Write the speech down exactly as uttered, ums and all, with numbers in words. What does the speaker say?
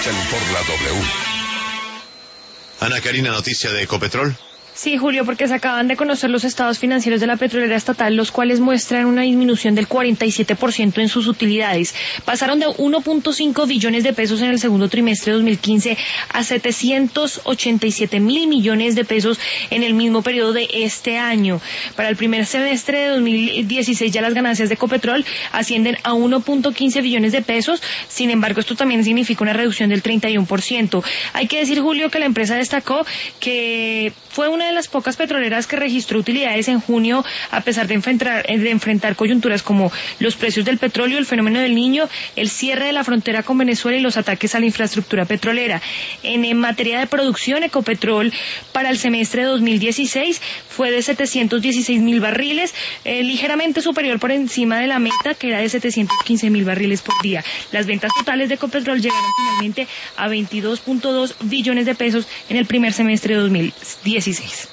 Escúchalo por la W. Ana Karina, noticia de Ecopetrol. Sí, Julio, porque se acaban de conocer los estados financieros de la petrolera estatal, los cuales muestran una disminución del cuarenta y siete por ciento en sus utilidades. Pasaron de uno punto cinco billones de pesos en el segundo trimestre de dos mil quince a setecientos ochenta y siete mil millones de pesos en el mismo periodo de este año. Para el primer semestre de dos mil dieciséis ya las ganancias de Ecopetrol ascienden a uno punto quince billones de pesos. Sin embargo, esto también significa una reducción del treinta y uno por ciento. Hay que decir, Julio, que la empresa destacó que fue una de las pocas petroleras que registró utilidades en junio, a pesar de enfrentar, de enfrentar coyunturas como los precios del petróleo, el fenómeno del Niño, el cierre de la frontera con Venezuela y los ataques a la infraestructura petrolera. En, en materia de producción, Ecopetrol para el semestre de dos mil dieciséis fue de setecientos dieciséis mil barriles, eh, ligeramente superior por encima de la meta, que era de setecientos quince mil barriles por día. Las ventas totales de Ecopetrol llegaron finalmente a veintidós punto dos billones de pesos en el primer semestre de dos mil dieciséis.